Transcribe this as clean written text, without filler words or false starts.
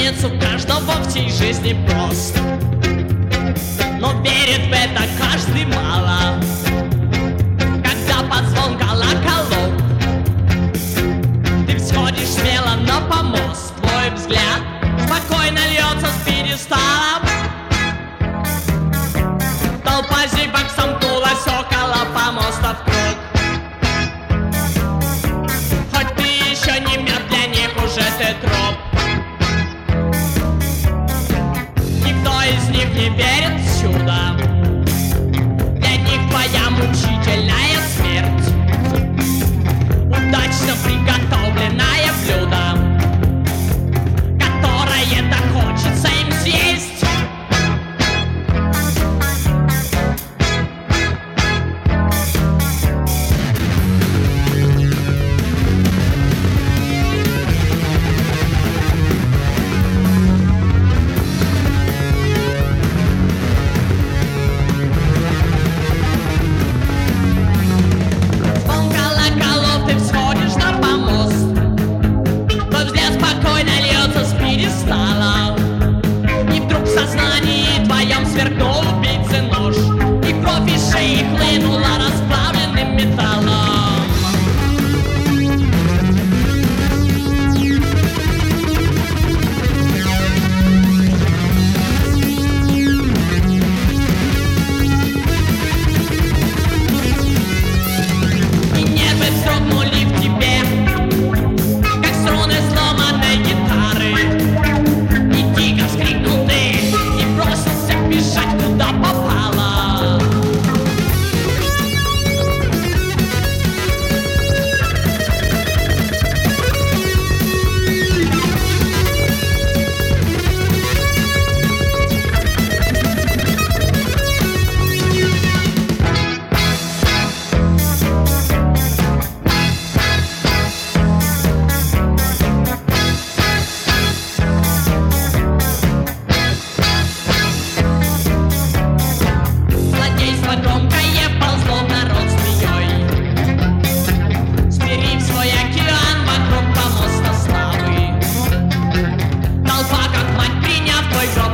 конец у каждого в всей жизни прост, но верит в это каждый мало. Когда под звон колоколов ты всходишь смело на помост, твой взгляд спокойно льется с пьедестала. Толпа зевак сомкнулась около помоста в круг. Хоть ты еще не мертв, для них уже ты труп. Никто из них не верит в чудо, для них твоя мучительная смерть удачно приготовленное блюдо, которое так хочется им съесть. И вдруг в сознании твоем сверкнул убийцы нож, и кровь из шеи хлынула расплавленным металлом. И нервы вздрогнули в тебе, как струны сломанной гитары. Вскрикнул ты и бросился бежать, куда попало. Громкое ползло в народ змеей, смирив свой океан вокруг помоста славы. Толпа, как мать, приняв твой гроб,